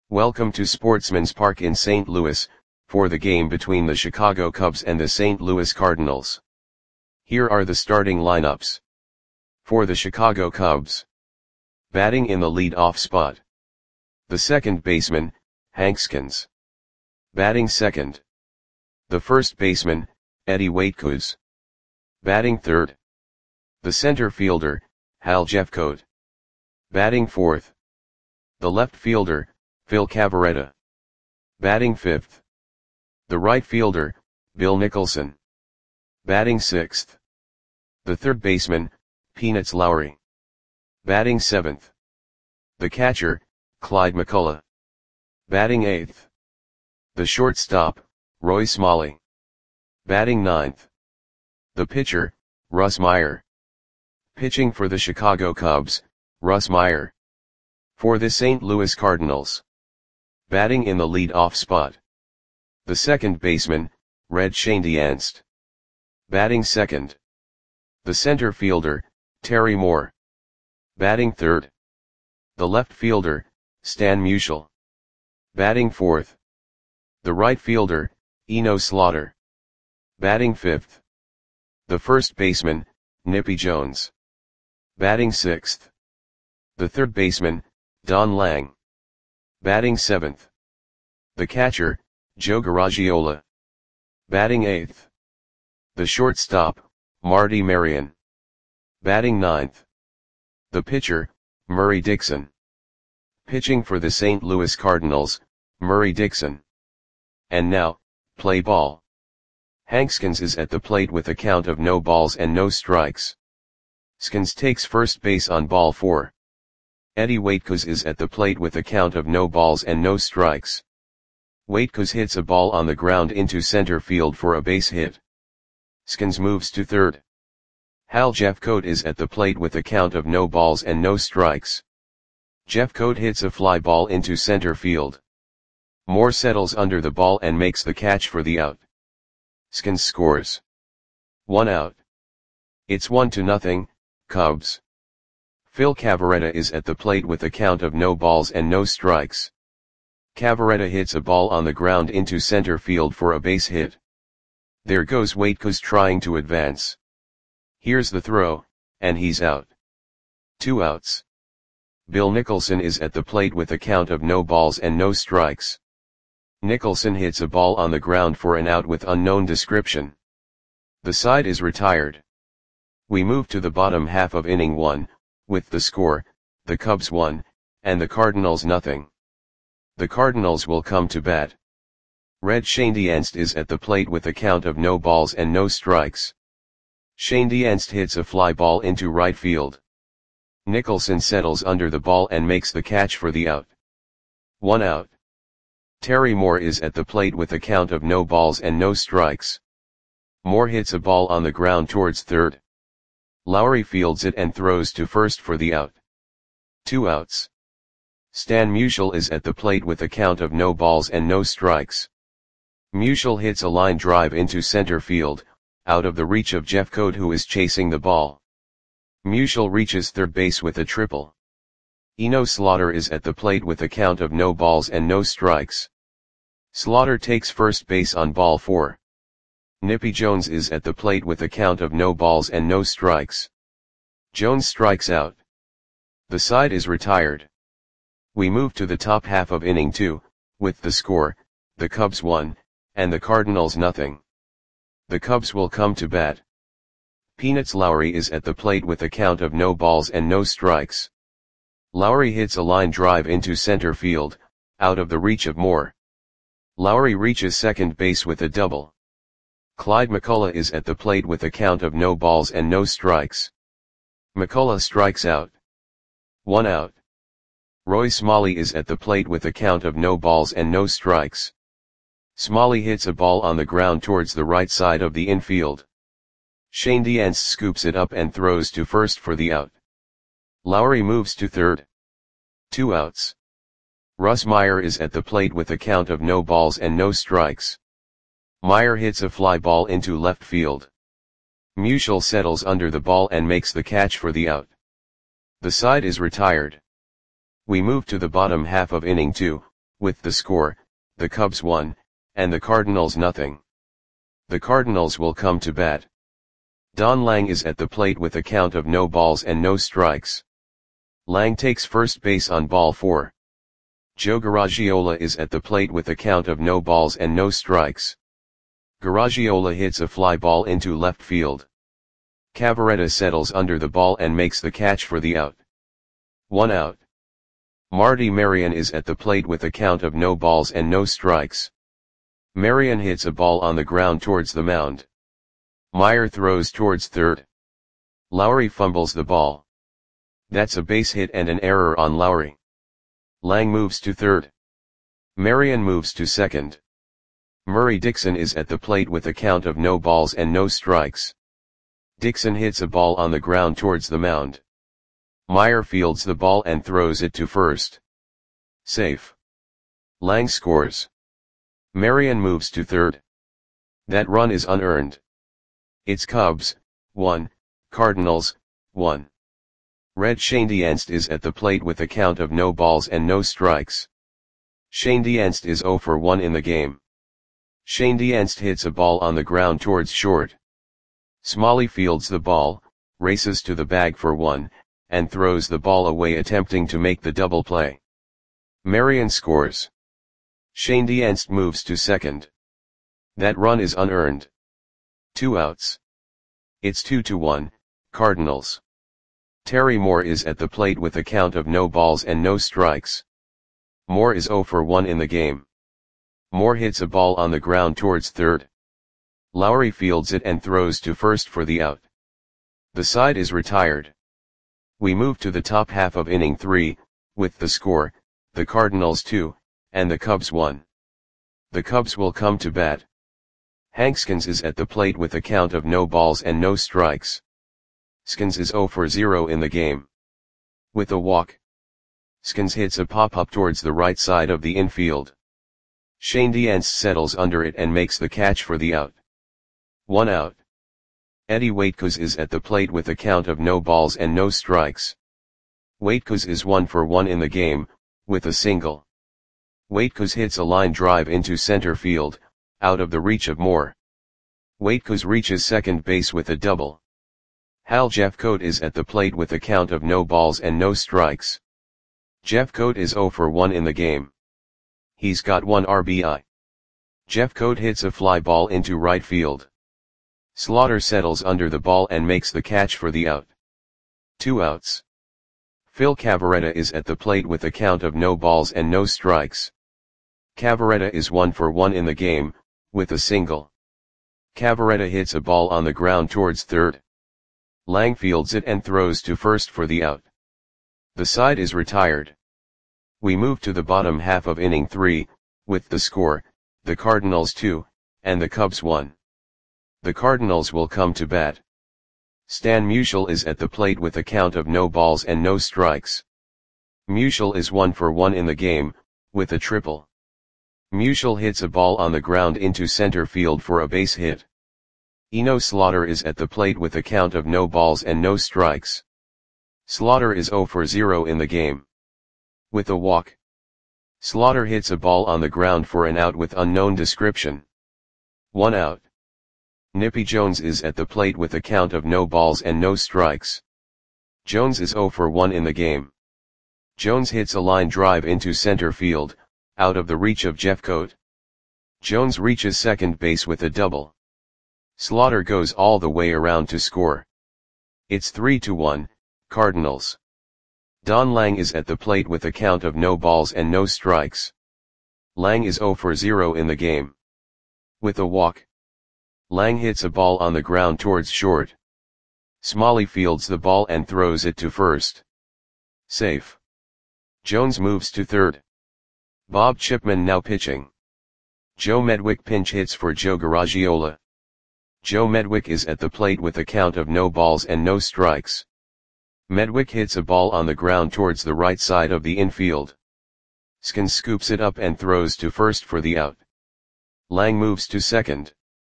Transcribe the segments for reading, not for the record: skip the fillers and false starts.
Welcome to Sportsman's Park in St. Louis, for the game between the Chicago Cubs and the St. Louis Cardinals. Here are the starting lineups. For the Chicago Cubs. Batting in the lead-off spot. The second baseman, Hank Skins. Batting second. The first baseman, Eddie Waitkus. Batting third. The center fielder, Hal Jeffcoat. Batting fourth. The left fielder, Phil Cavarretta. Batting fifth. The right fielder, Bill Nicholson. Batting sixth. The third baseman, Peanuts Lowry. Batting seventh. The catcher, Clyde McCullough. Batting eighth. The shortstop, Roy Smalley. Batting ninth. The pitcher, Russ Meyer. Pitching for the Chicago Cubs, Russ Meyer. For the St. Louis Cardinals. Batting in the lead-off spot. The second baseman, Red Schoendienst. Batting second. The center fielder, Terry Moore. Batting third. The left fielder, Stan Musial. Batting fourth. The right fielder, Eno Slaughter. Batting fifth. The first baseman, Nippy Jones. Batting sixth. The third baseman, Don Lang. Batting seventh. The catcher, Joe Garagiola. Batting eighth. The shortstop, Marty Marion. Batting ninth. The pitcher, Murray Dixon. Pitching for the St. Louis Cardinals, Murray Dixon. And now, play ball. Hank Skins is at the plate with a count of no balls and no strikes. Skins takes first base on ball 4. Eddie Waitkus is at the plate with a count of no balls and no strikes. Waitkus hits a ball on the ground into center field for a base hit. Skins moves to third. Hal Jeffcoat is at the plate with a count of no balls and no strikes. Jeffcoat hits a fly ball into center field. Moore settles under the ball and makes the catch for the out. Skins scores. 1 out. It's 1-0, Cubs. Phil Cavarretta is at the plate with a count of no balls and no strikes. Cavarretta hits a ball on the ground into center field for a base hit. There goes Waitkus trying to advance. Here's the throw, and he's out. 2 outs. Bill Nicholson is at the plate with a count of no balls and no strikes. Nicholson hits a ball on the ground for an out with unknown description. The side is retired. We move to the bottom half of inning 1. With the score, the Cubs 1, and the Cardinals 0. The Cardinals will come to bat. Red Schoendienst is at the plate with a count of no balls and no strikes. Schoendienst hits a fly ball into right field. Nicholson settles under the ball and makes the catch for the out. 1 out. Terry Moore is at the plate with a count of no balls and no strikes. Moore hits a ball on the ground towards third. Lowry fields it and throws to first for the out. 2 outs. Stan Musial is at the plate with a count of no balls and no strikes. Musial hits a line drive into center field, out of the reach of Jeffcoat, who is chasing the ball. Musial reaches third base with a triple. Eno Slaughter is at the plate with a count of no balls and no strikes. Slaughter takes first base on ball 4. Nippy Jones is at the plate with a count of no balls and no strikes. Jones strikes out. The side is retired. We move to the top half of inning 2, with the score, the Cubs 1, and the Cardinals 0. The Cubs will come to bat. Peanuts Lowry is at the plate with a count of no balls and no strikes. Lowry hits a line drive into center field, out of the reach of Moore. Lowry reaches second base with a double. Clyde McCullough is at the plate with a count of no balls and no strikes. McCullough strikes out. 1 out. Roy Smalley is at the plate with a count of no balls and no strikes. Smalley hits a ball on the ground towards the right side of the infield. Schoendienst scoops it up and throws to first for the out. Lowry moves to third. 2 outs. Russ Meyer is at the plate with a count of no balls and no strikes. Meyer hits a fly ball into left field. Musial settles under the ball and makes the catch for the out. The side is retired. We move to the bottom half of inning 2, With the score, the Cubs won, and the Cardinals nothing. The Cardinals will come to bat. Don Lang is at the plate with a count of no balls and no strikes. Lang takes first base on ball 4. Joe Garagiola is at the plate with a count of no balls and no strikes. Garagiola hits a fly ball into left field. Cavarretta settles under the ball and makes the catch for the out. 1 out. Marty Marion is at the plate with a count of no balls and no strikes. Marion hits a ball on the ground towards the mound. Meyer throws towards third. Lowry fumbles the ball. That's a base hit and an error on Lowry. Lang moves to third. Marion moves to second. Murray Dixon is at the plate with a count of no balls and no strikes. Dixon hits a ball on the ground towards the mound. Meyer fields the ball and throws it to first. Safe. Lang scores. Marion moves to third. That run is unearned. It's Cubs, 1, Cardinals, 1. Red Schoendienst is at the plate with a count of no balls and no strikes. Schoendienst is 0 for 1 in the game. Schoendienst hits a ball on the ground towards short. Smalley fields the ball, races to the bag for 1, and throws the ball away attempting to make the double play. Marion scores. Schoendienst moves to second. That run is unearned. 2 outs. It's 2-1, Cardinals. Terry Moore is at the plate with a count of no balls and no strikes. Moore is 0 for 1 in the game. Moore hits a ball on the ground towards third. Lowry fields it and throws to first for the out. The side is retired. We move to the top half of inning 3, with the score, the Cardinals 2, and the Cubs 1. The Cubs will come to bat. Hank Skins is at the plate with a count of no balls and no strikes. Skins is 0 for 0 in the game. With a walk, Skins hits a pop-up towards the right side of the infield. Schoendienst settles under it and makes the catch for the out. 1 out. Eddie Waitkos is at the plate with a count of no balls and no strikes. Waitkos is 1 for 1 in the game, with a single. Waitkos hits a line drive into center field, out of the reach of Moore. Waitkos reaches second base with a double. Hal Jeffcoat is at the plate with a count of no balls and no strikes. Jeffcoat is 0 for 1 in the game. He's got 1 RBI. Jeffcoat hits a fly ball into right field. Slaughter settles under the ball and makes the catch for the out. 2 outs. Phil Cavarretta is at the plate with a count of no balls and no strikes. Cavarretta is 1 for 1 in the game, with a single. Cavarretta hits a ball on the ground towards third. Lang fields it and throws to first for the out. The side is retired. We move to the bottom half of inning 3, with the score, the Cardinals 2, and the Cubs 1. The Cardinals will come to bat. Stan Musial is at the plate with a count of no balls and no strikes. Musial is 1 for 1 in the game, with a triple. Musial hits a ball on the ground into center field for a base hit. Eno Slaughter is at the plate with a count of no balls and no strikes. Slaughter is 0 for 0 in the game. With a walk, Slaughter hits a ball on the ground for an out with unknown description. 1 out. Nippy Jones is at the plate with a count of no balls and no strikes. Jones is 0 for 1 in the game. Jones hits a line drive into center field, out of the reach of Jeffcoat. Jones reaches second base with a double. Slaughter goes all the way around to score. It's 3-1, Cardinals. Don Lang is at the plate with a count of no balls and no strikes. Lang is 0 for 0 in the game. With a walk, Lang hits a ball on the ground towards short. Smalley fields the ball and throws it to first. Safe. Jones moves to third. Bob Chipman now pitching. Joe Medwick pinch hits for Joe Garagiola. Joe Medwick is at the plate with a count of no balls and no strikes. Medwick hits a ball on the ground towards the right side of the infield. Skins scoops it up and throws to first for the out. Lang moves to second.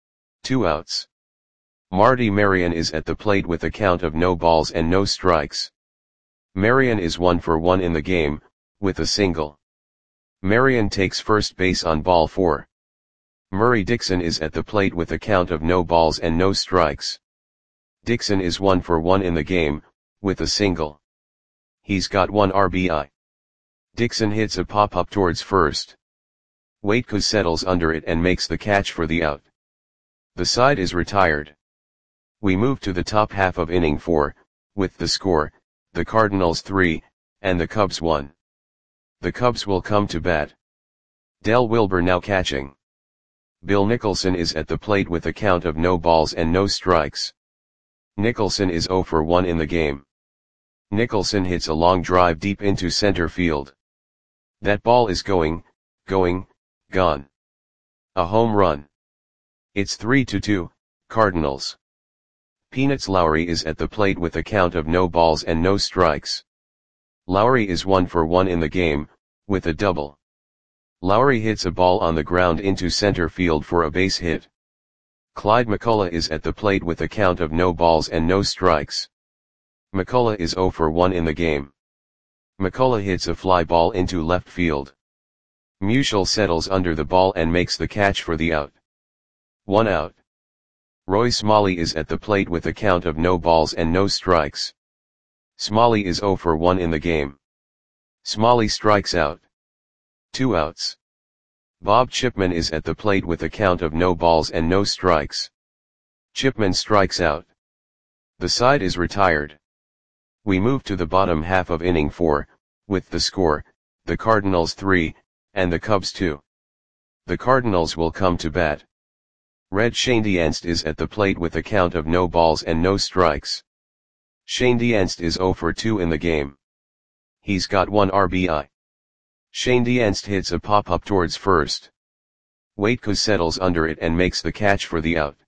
2 outs. Marty Marion is at the plate with a count of no balls and no strikes. Marion is 1 for 1 in the game, with a single. Marion takes first base on ball 4. Murray Dixon is at the plate with a count of no balls and no strikes. Dixon is 1 for 1 in the game, with a single. He's got 1 RBI. Dixon hits a pop-up towards first. Waitkus settles under it and makes the catch for the out. The side is retired. We move to the top half of inning 4, with the score, the Cardinals 3, and the Cubs 1. The Cubs will come to bat. Del Wilber now catching. Bill Nicholson is at the plate with a count of no balls and no strikes. Nicholson is 0 for 1 in the game. Nicholson hits a long drive deep into center field. That ball is gone. A home run. It's 3-2, Cardinals. Peanuts Lowry is at the plate with a count of no balls and no strikes. Lowry is 1 for 1 in the game, with a double. Lowry hits a ball on the ground into center field for a base hit. Clyde McCullough is at the plate with a count of no balls and no strikes. McCullough is 0 for 1 in the game. McCullough hits a fly ball into left field. Musial settles under the ball and makes the catch for the out. 1 out. Roy Smalley is at the plate with a count of no balls and no strikes. Smalley is 0 for 1 in the game. Smalley strikes out. 2 outs. Bob Chipman is at the plate with a count of no balls and no strikes. Chipman strikes out. The side is retired. We move to the bottom half of inning 4, with the score, the Cardinals 3, and the Cubs 2. The Cardinals will come to bat. Red Schoendienst is at the plate with a count of no balls and no strikes. Schoendienst is 0 for 2 in the game. He's got 1 RBI. Schoendienst hits a pop-up towards first. Waitkus settles under it and makes the catch for the out.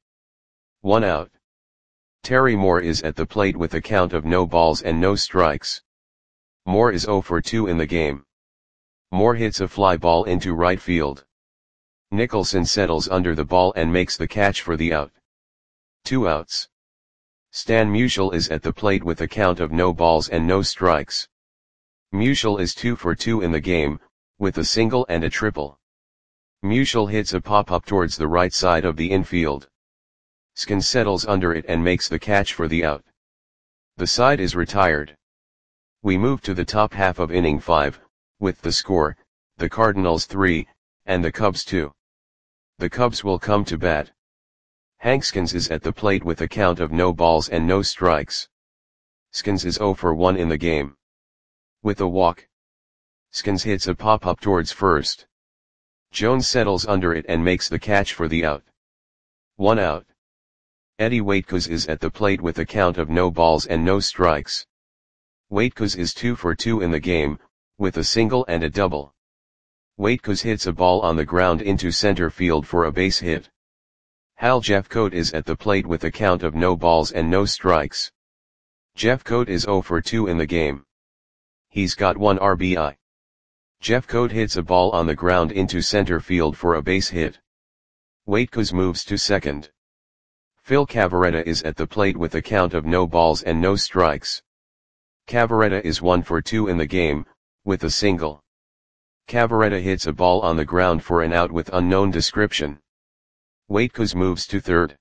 1 out. Terry Moore is at the plate with a count of no balls and no strikes. Moore is 0 for 2 in the game. Moore hits a fly ball into right field. Nicholson settles under the ball and makes the catch for the out. 2 outs. Stan Musial is at the plate with a count of no balls and no strikes. Musial is 2 for 2 in the game, with a single and a triple. Musial hits a pop-up towards the right side of the infield. Skins settles under it and makes the catch for the out. The side is retired. We move to the top half of inning 5, with the score, the Cardinals 3, and the Cubs 2. The Cubs will come to bat. Hank Skins is at the plate with a count of no balls and no strikes. Skins is 0 for 1 in the game. With a walk. Skins hits a pop-up towards first. Jones settles under it and makes the catch for the out. 1 out. Eddie Waitkus is at the plate with a count of no balls and no strikes. Waitkus is 2 for 2 in the game, with a single and a double. Waitkus hits a ball on the ground into center field for a base hit. Hal Jeffcoat is at the plate with a count of no balls and no strikes. Jeffcoat is 0 for 2 in the game. He's got 1 RBI. Jeffcoat hits a ball on the ground into center field for a base hit. Waitkus moves to second. Phil Cavarretta is at the plate with a count of no balls and no strikes. Cavarretta is 1 for 2 in the game, with a single. Cavarretta hits a ball on the ground for an out with unknown description. Waitkus moves to third.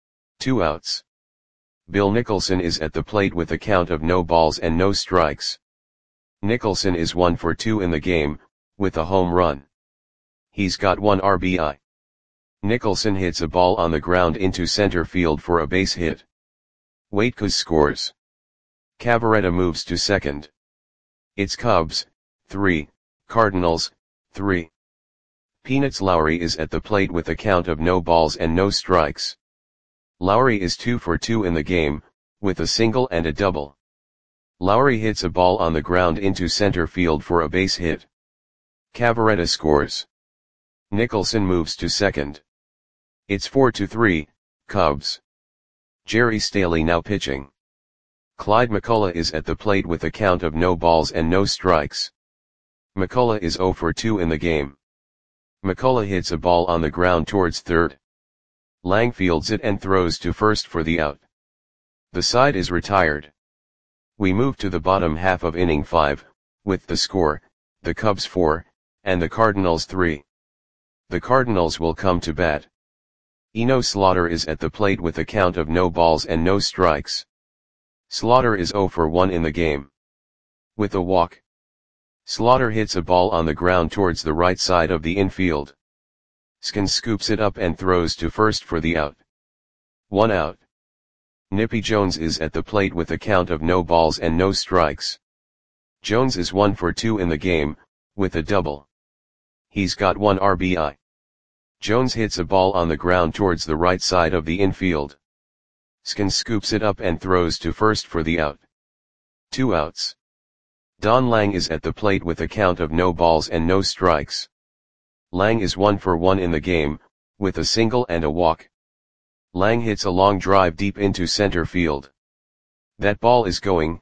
2 outs. Bill Nicholson is at the plate with a count of no balls and no strikes. Nicholson is 1 for 2 in the game, with a home run. He's got 1 RBI. Nicholson hits a ball on the ground into center field for a base hit. Waitkus scores. Cavarretta moves to second. It's Cubs 3, Cardinals 3. Peanuts Lowry is at the plate with a count of no balls and no strikes. Lowry is 2 for 2 in the game, with a single and a double. Lowry hits a ball on the ground into center field for a base hit. Cavarretta scores. Nicholson moves to second. It's 4-3, Cubs. Jerry Staley now pitching. Clyde McCullough is at the plate with a count of no balls and no strikes. McCullough is 0 for 2 in the game. McCullough hits a ball on the ground towards third. Lang fields it and throws to first for the out. The side is retired. We move to the bottom half of inning 5, with the score, the Cubs 4, and the Cardinals 3. The Cardinals will come to bat. Eno Slaughter is at the plate with a count of no balls and no strikes. Slaughter is 0 for 1 in the game. With a walk. Slaughter hits a ball on the ground towards the right side of the infield. Skins scoops it up and throws to first for the out. 1 out. Nippy Jones is at the plate with a count of no balls and no strikes. Jones is 1 for 2 in the game, with a double. He's got 1 RBI. Jones hits a ball on the ground towards the right side of the infield. Skins scoops it up and throws to first for the out. 2 outs. Don Lang is at the plate with a count of no balls and no strikes. Lang is 1 for 1 in the game, with a single and a walk. Lang hits a long drive deep into center field. That ball is gone.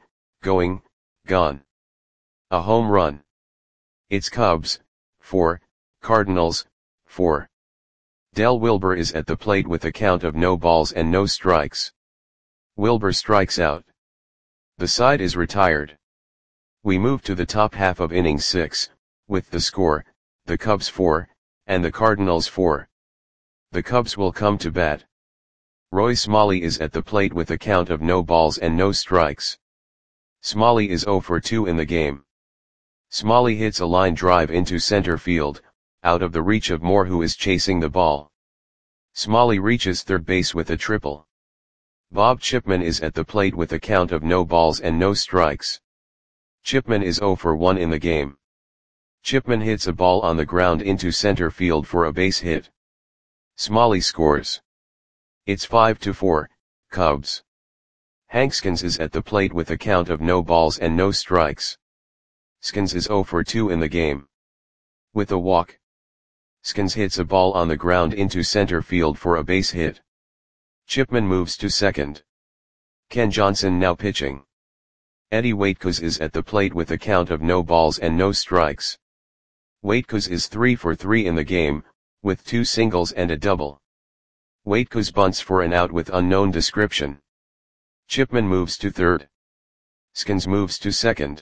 A home run. It's Cubs, 4, Cardinals, 4. Del Wilber is at the plate with a count of no balls and no strikes. Wilber strikes out. The side is retired. We move to the top half of inning 6, with the score, the Cubs 4, and the Cardinals 4. The Cubs will come to bat. Roy Smalley is at the plate with a count of no balls and no strikes. Smalley is 0 for 2 in the game. Smalley hits a line drive into center field, out of the reach of Moore, who is chasing the ball. Smalley reaches third base with a triple. Bob Chipman is at the plate with a count of no balls and no strikes. Chipman is 0 for 1 in the game. Chipman hits a ball on the ground into center field for a base hit. Smalley scores. It's 5-4, Cubs. Hank Skins is at the plate with a count of no balls and no strikes. Skins is 0 for 2 in the game. With a walk. Skins hits a ball on the ground into center field for a base hit. Chipman moves to second. Ken Johnson now pitching. Eddie Waitkos is at the plate with a count of no balls and no strikes. Waitkos is 3 for 3 in the game, with 2 singles and a double. Waitkos bunts for an out with unknown description. Chipman moves to third. Skins moves to second.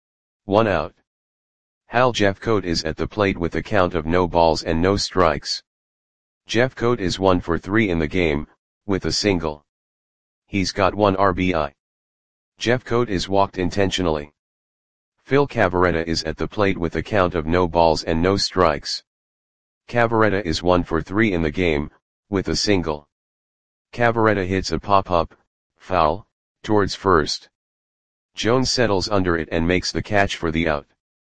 1 out. Hal Jeffcoat is at the plate with a count of no balls and no strikes. Jeffcoat is 1 for 3 in the game, with a single. He's got 1 RBI. Jeffcoat is walked intentionally. Phil Cavarretta is at the plate with a count of no balls and no strikes. Cavarretta is 1 for 3 in the game, with a single. Cavarretta hits a pop-up, foul, towards first. Jones settles under it and makes the catch for the out.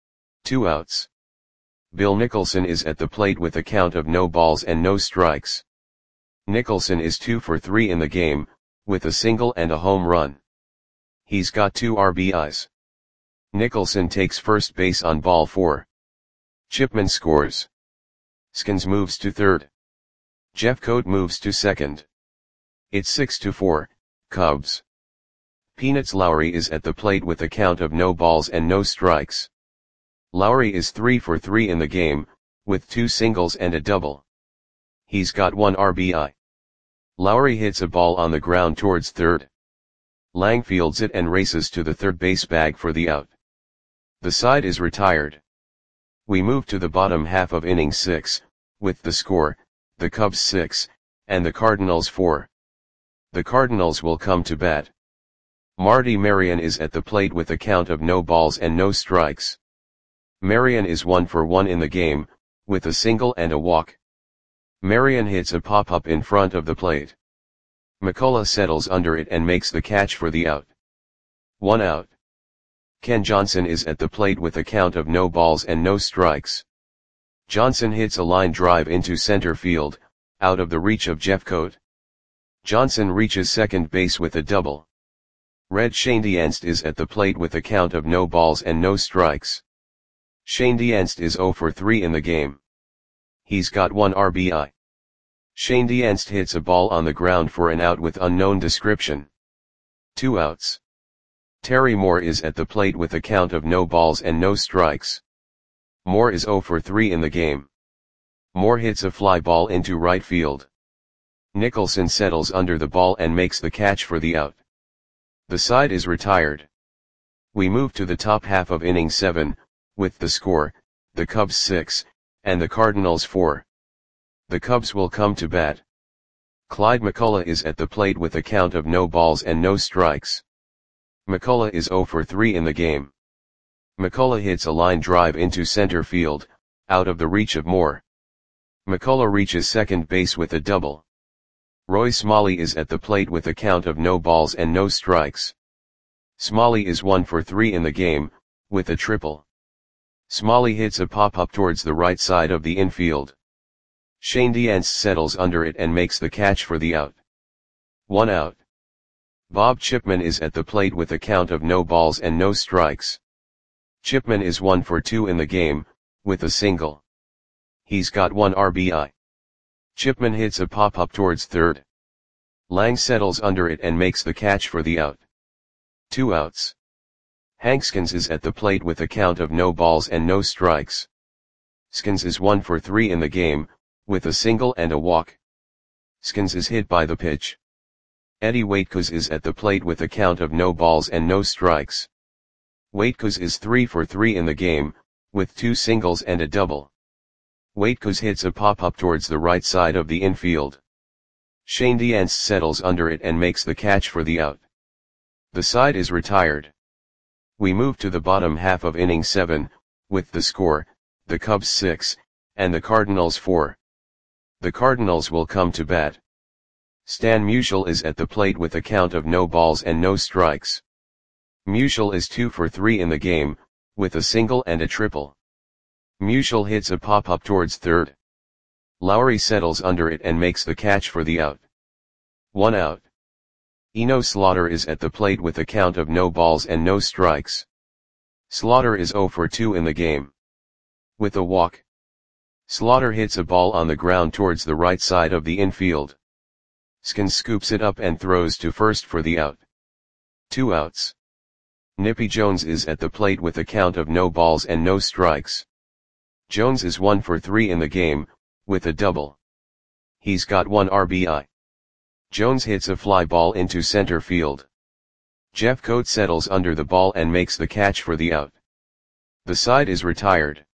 2 outs. Bill Nicholson is at the plate with a count of no balls and no strikes. Nicholson is 2 for 3 in the game, with a single and a home run. He's got 2 RBIs. Nicholson takes first base on ball 4. Chipman scores. Skins moves to third. Jeffcoat moves to second. It's 6-4, Cubs. Peanuts Lowry is at the plate with a count of no balls and no strikes. Lowry is 3 for 3 in the game, with 2 singles and a double. He's got 1 RBI. Lowry hits a ball on the ground towards third. Lang fields it and races to the third base bag for the out. The side is retired. We move to the bottom half of inning 6, with the score, the Cubs 6, and the Cardinals 4. The Cardinals will come to bat. Marty Marion is at the plate with a count of no balls and no strikes. Marion is 1 for 1 in the game, with a single and a walk. Marion hits a pop-up in front of the plate. McCullough settles under it and makes the catch for the out. 1 out. Ken Johnson is at the plate with a count of no balls and no strikes. Johnson hits a line drive into center field, out of the reach of Jeffcoat. Johnson reaches second base with a double. Red Schoendienst is at the plate with a count of no balls and no strikes. Schoendienst is 0 for 3 in the game. He's got 1 RBI. Schoendienst hits a ball on the ground for an out with unknown description. 2 outs. Terry Moore is at the plate with a count of no balls and no strikes. Moore is 0 for 3 in the game. Moore hits a fly ball into right field. Nicholson settles under the ball and makes the catch for the out. The side is retired. We move to the top half of inning 7, with the score, the Cubs 6, and the Cardinals 4. The Cubs will come to bat. Clyde McCullough is at the plate with a count of no balls and no strikes. McCullough is 0 for 3 in the game. McCullough hits a line drive into center field, out of the reach of Moore. McCullough reaches second base with a double. Roy Smalley is at the plate with a count of no balls and no strikes. Smalley is 1 for 3 in the game, with a triple. Smalley hits a pop-up towards the right side of the infield. Shane Diance settles under it and makes the catch for the out. 1 out. Bob Chipman is at the plate with a count of no balls and no strikes. Chipman is 1 for 2 in the game, with a single. He's got 1 RBI. Chipman hits a pop-up towards third. Lang settles under it and makes the catch for the out. 2 outs. Hank Skins is at the plate with a count of no balls and no strikes. Skins is 1 for 3 in the game, with a single and a walk. Skins is hit by the pitch. Eddie Waitkos is at the plate with a count of no balls and no strikes. Waitkos is 3 for 3 in the game, with 2 singles and a double. Waitkos hits a pop-up towards the right side of the infield. Shane Diance settles under it and makes the catch for the out. The side is retired. We move to the bottom half of inning 7, with the score, the Cubs 6, and the Cardinals 4. The Cardinals will come to bat. Stan Musial is at the plate with a count of no balls and no strikes. Musial is 2 for 3 in the game, with a single and a triple. Musial hits a pop-up towards third. Lowry settles under it and makes the catch for the out. 1 out. Eno Slaughter is at the plate with a count of no balls and no strikes. Slaughter is 0 for 2 in the game. With a walk. Slaughter hits a ball on the ground towards the right side of the infield. Skins scoops it up and throws to first for the out. 2 outs. Nippy Jones is at the plate with a count of no balls and no strikes. Jones is 1 for 3 in the game, with a double. He's got 1 RBI. Jones hits a fly ball into center field. Jeff Coate settles under the ball and makes the catch for the out. The side is retired.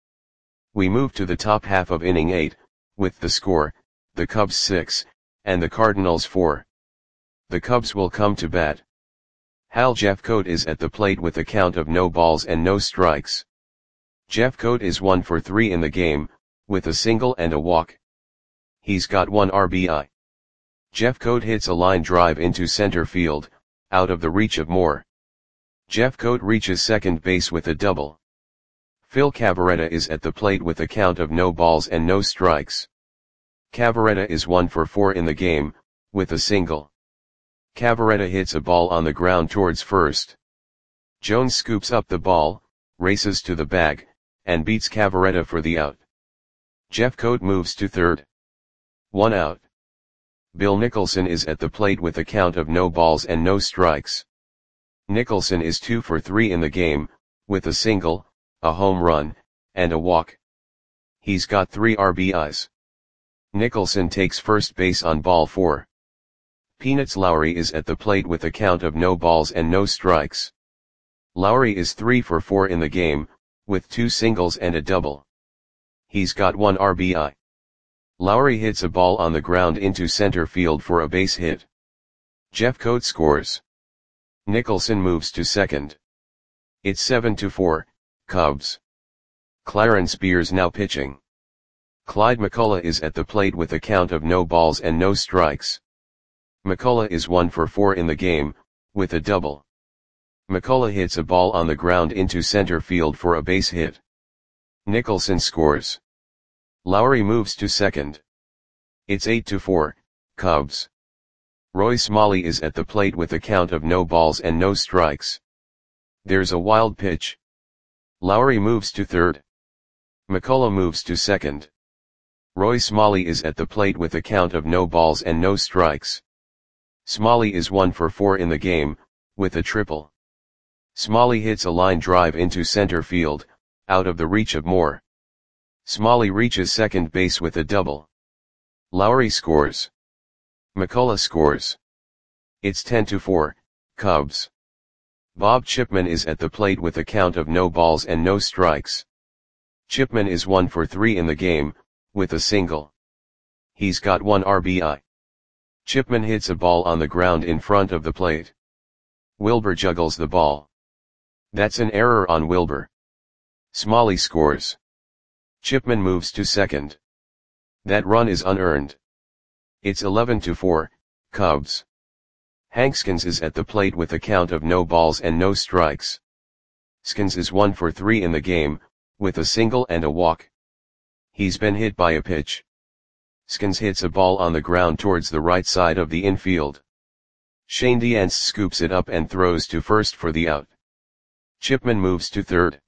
We move to the top half of inning 8, with the score, the Cubs 6, and the Cardinals 4. The Cubs will come to bat. Hal Jeffcoat is at the plate with a count of no balls and no strikes. Jeffcoat is 1 for 3 in the game, with a single and a walk. He's got 1 RBI. Jeffcoat hits a line drive into center field, out of the reach of Moore. Jeffcoat reaches second base with a double. Phil Cavarretta is at the plate with a count of no balls and no strikes. Cavarretta is 1 for 4 in the game, with a single. Cavarretta hits a ball on the ground towards first. Jones scoops up the ball, races to the bag, and beats Cavarretta for the out. Jeffcoat moves to third. 1 out. Bill Nicholson is at the plate with a count of no balls and no strikes. Nicholson is 2 for 3 in the game, with a single, a home run, and a walk. He's got 3 RBIs. Nicholson takes first base on ball 4. Peanuts Lowry is at the plate with a count of no balls and no strikes. Lowry is 3 for 4 in the game, with 2 singles and a double. He's got 1 RBI. Lowry hits a ball on the ground into center field for a base hit. Jeffcoat scores. Nicholson moves to second. It's 7-4, Cubs. Clarence Beers now pitching. Clyde McCullough is at the plate with a count of no balls and no strikes. McCullough is 1 for 4 in the game, with a double. McCullough hits a ball on the ground into center field for a base hit. Nicholson scores. Lowry moves to second. It's 8-4, Cubs. Roy Smalley is at the plate with a count of no balls and no strikes. There's a wild pitch. Lowry moves to third. McCullough moves to second. Roy Smalley is at the plate with a count of no balls and no strikes. Smalley is 1 for 4 in the game, with a triple. Smalley hits a line drive into center field, out of the reach of Moore. Smalley reaches second base with a double. Lowry scores. McCullough scores. It's 10-4, Cubs. Bob Chipman is at the plate with a count of no balls and no strikes. Chipman is 1 for 3 in the game, with a single. He's got 1 RBI. Chipman hits a ball on the ground in front of the plate. Wilber juggles the ball. That's an error on Wilber. Smalley scores. Chipman moves to second. That run is unearned. It's 11-4, Cubs. Hank Skins is at the plate with a count of no balls and no strikes. Skins is 1 for 3 in the game, with a single and a walk. He's been hit by a pitch. Skins hits a ball on the ground towards the right side of the infield. Shane Diance scoops it up and throws to first for the out. Chipman moves to third.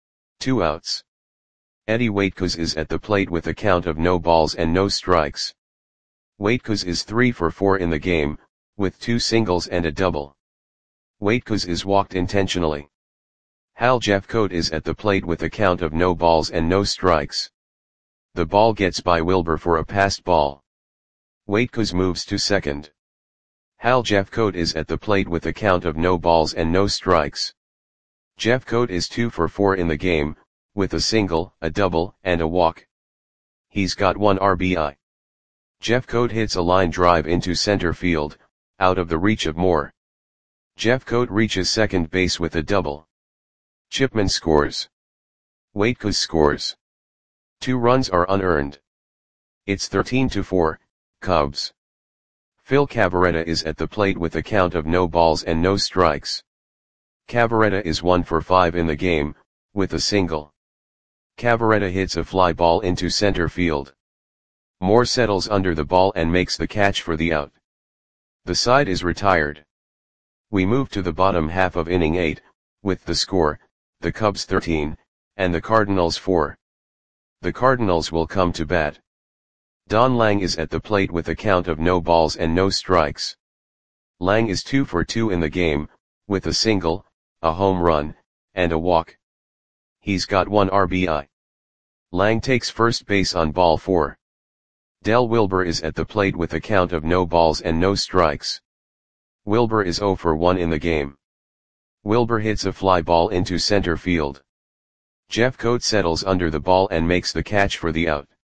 2 outs. Eddie Waitkos is at the plate with a count of no balls and no strikes. Waitkos is 3 for 4 in the game, with 2 singles and a double. Waitkos is walked intentionally. Hal Jeffcoat is at the plate with a count of no balls and no strikes. The ball gets by Wilber for a passed ball. Waitkos moves to second. Hal Jeffcoat is at the plate with a count of no balls and no strikes. Jeffcoat is 2 for 4 in the game, with a single, a double, and a walk. He's got 1 RBI. Jeffcoat hits a line drive into center field, out of the reach of Moore. Jeffcoat reaches second base with a double. Chipman scores. Waitkos scores. 2 runs are unearned. It's 13-4, Cubs. Phil Cavarretta is at the plate with a count of no balls and no strikes. Cavarretta is 1 for 5 in the game, with a single. Cavarretta hits a fly ball into center field. Moore settles under the ball and makes the catch for the out. The side is retired. We move to the bottom half of inning 8, with the score, the Cubs 13, and the Cardinals 4. The Cardinals will come to bat. Don Lang is at the plate with a count of no balls and no strikes. Lang is 2 for 2 in the game, with a single, a home run, and a walk. He's got 1 RBI. Lang takes first base on ball 4. Del Wilber is at the plate with a count of no balls and no strikes. Wilber is 0 for 1 in the game. Wilber hits a fly ball into center field. Jeffcoat settles under the ball and makes the catch for the out.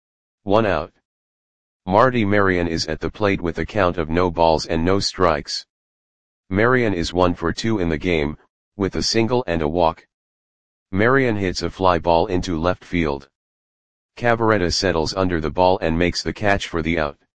1 out. Marty Marion is at the plate with a count of no balls and no strikes. Marion is 1 for 2 in the game, with a single and a walk. Marion hits a fly ball into left field. Cavarretta settles under the ball and makes the catch for the out.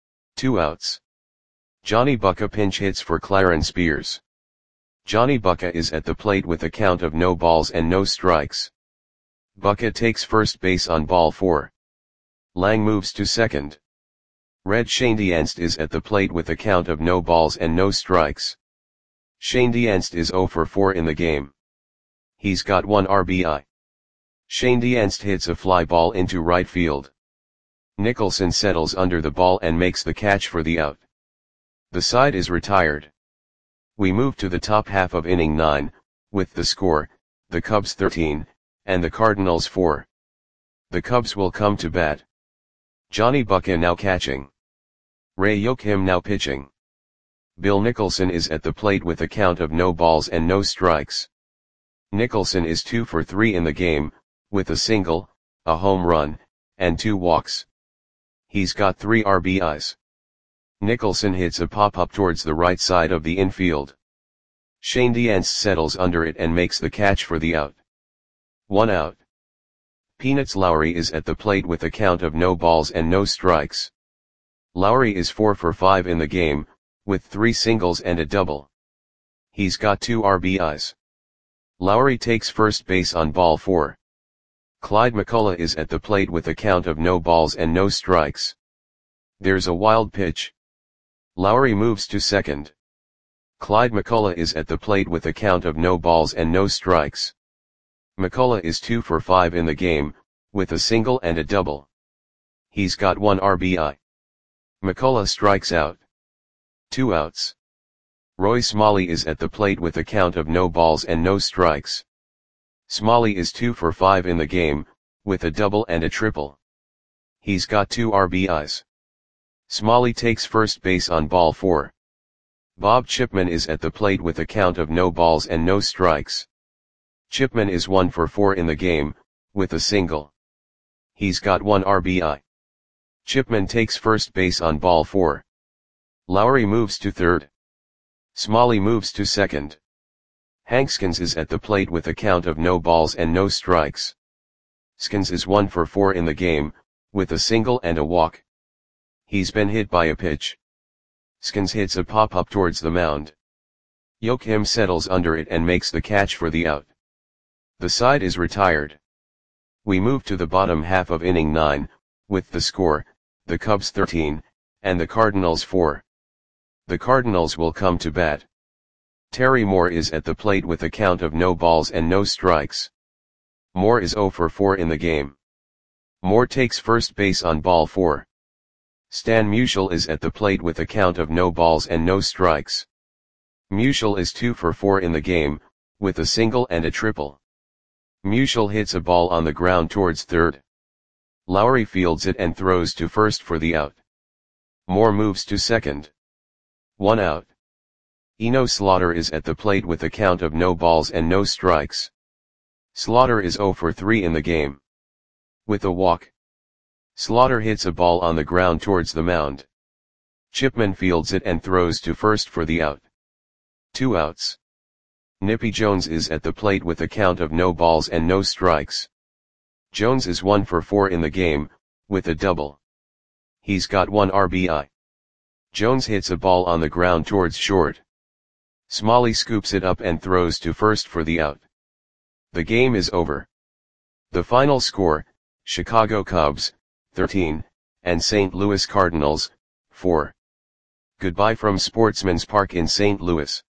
2 outs. Johnny Bucca pinch hits for Clarence Spears. Johnny Bucca is at the plate with a count of no balls and no strikes. Bucca takes first base on ball 4. Lang moves to second. Red Shane Dienst is at the plate with a count of no balls and no strikes. Shane Dienst is 0 for 4 in the game. He's got 1 RBI. Shane Dienst hits a fly ball into right field. Nicholson settles under the ball and makes the catch for the out. The side is retired. We move to the top half of inning 9, with the score, the Cubs 13, and the Cardinals 4. The Cubs will come to bat. Johnny Bucca now catching. Ray Yoakum now pitching. Bill Nicholson is at the plate with a count of no balls and no strikes. Nicholson is 2 for 3 in the game, with a single, a home run, and 2 walks. He's got 3 RBIs. Nicholson hits a pop-up towards the right side of the infield. Shane Dienst settles under it and makes the catch for the out. 1 out. Peanuts Lowry is at the plate with a count of no balls and no strikes. Lowry is 4 for 5 in the game, with 3 singles and a double. He's got 2 RBIs. Lowry takes first base on ball 4. Clyde McCullough is at the plate with a count of no balls and no strikes. There's a wild pitch. Lowry moves to second. Clyde McCullough is at the plate with a count of no balls and no strikes. McCullough is 2 for 5 in the game, with a single and a double. He's got 1 RBI. McCullough strikes out. 2 outs. Roy Smalley is at the plate with a count of no balls and no strikes. Smalley is 2 for 5 in the game, with a double and a triple. He's got 2 RBIs. Smalley takes first base on ball 4. Bob Chipman is at the plate with a count of no balls and no strikes. Chipman is 1 for 4 in the game, with a single. He's got 1 RBI. Chipman takes first base on ball 4. Lowry moves to third. Smalley moves to second. Hank Skins is at the plate with a count of no balls and no strikes. Skins is 1 for 4 in the game, with a single and a walk. He's been hit by a pitch. Skins hits a pop-up towards the mound. Joachim settles under it and makes the catch for the out. The side is retired. We move to the bottom half of inning 9, with the score, the Cubs 13, and the Cardinals 4. The Cardinals will come to bat. Terry Moore is at the plate with a count of no balls and no strikes. Moore is 0 for 4 in the game. Moore takes first base on ball 4. Stan Musial is at the plate with a count of no balls and no strikes. Musial is 2 for 4 in the game, with a single and a triple. Musial hits a ball on the ground towards third. Lowry fields it and throws to first for the out. Moore moves to second. 1 out. Eno Slaughter is at the plate with a count of no balls and no strikes. Slaughter is 0 for 3 in the game. With a walk. Slaughter hits a ball on the ground towards the mound. Chipman fields it and throws to first for the out. 2 outs. Nippy Jones is at the plate with a count of no balls and no strikes. Jones is 1 for 4 in the game, with a double. He's got 1 RBI. Jones hits a ball on the ground towards short. Smalley scoops it up and throws to first for the out. The game is over. The final score, Chicago Cubs, 13, and St. Louis Cardinals, 4. Goodbye from Sportsman's Park in St. Louis.